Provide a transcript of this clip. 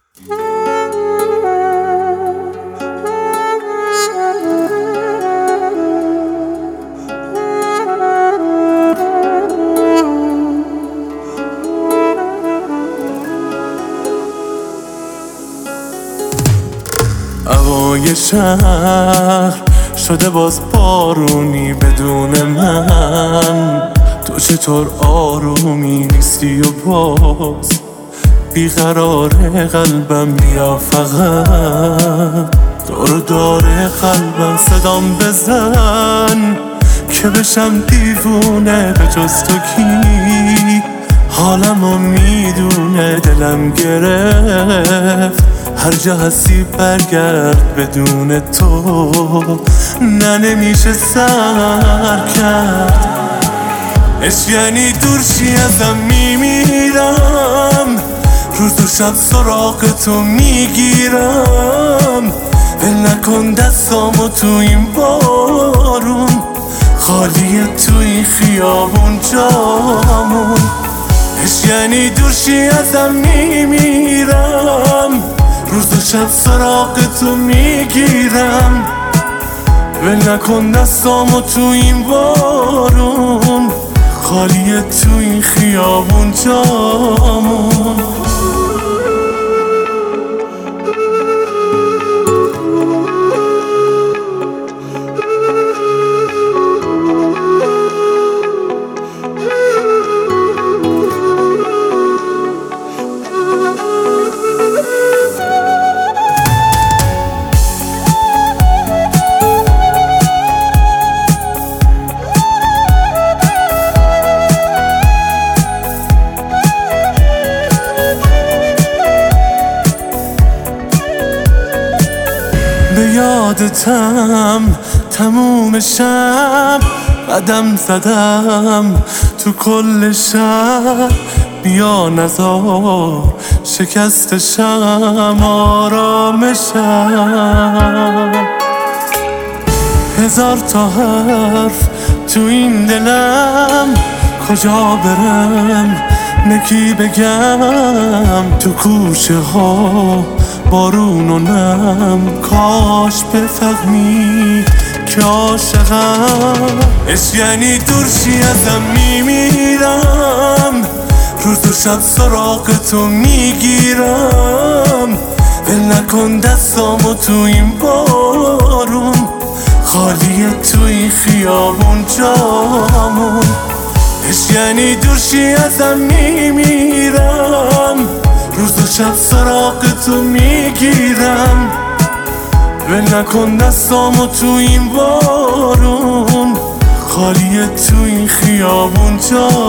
هوای شهر شده باز بارونی بدون من، تو چطور آرومی نیستی و باز بیقراره قلبم، بیا فقط دور داره قلبم صدام بزن که بشم دیوونه، به جز تو کی حالمو میدونه، دلم گرفت هر جا هستی برگرد، بدون تو نه نمیشه سر کرد. عشق یعنی دورشی ازم میمیرم، روز و شب سراغ تو میگیرم، ول نکن دستامو تو این بارون، خالیه تو این خیابون جامون. عشق یعنی دورشی ازم میمیرم، روز و شب سراغ تو میگیرم، ول نکن دستامو تو این بارون، خالیه تو این خیابون جامون. به یادتم تموم شب قدم زدم تو کل شب، بیا نزار شکستشم آرامشم. هزار تا حرف تو این دلم، کجا برم نکی بگم، تو کوچه ها بارون و نم، کاش بفهمی که عاشقم. عشق یعنی دورشی ازم میمیرم، روز و شب سراغ تو میگیرم، ول نکن دستامو تو این بارون، خالیه تو این خیابون جامون. عشق یعنی دورشی ازم میمیرم، روز و شب سراغ تو میگیرم، ول نکن دستامو تو این بارون، خالیه تو این خیابون جامون.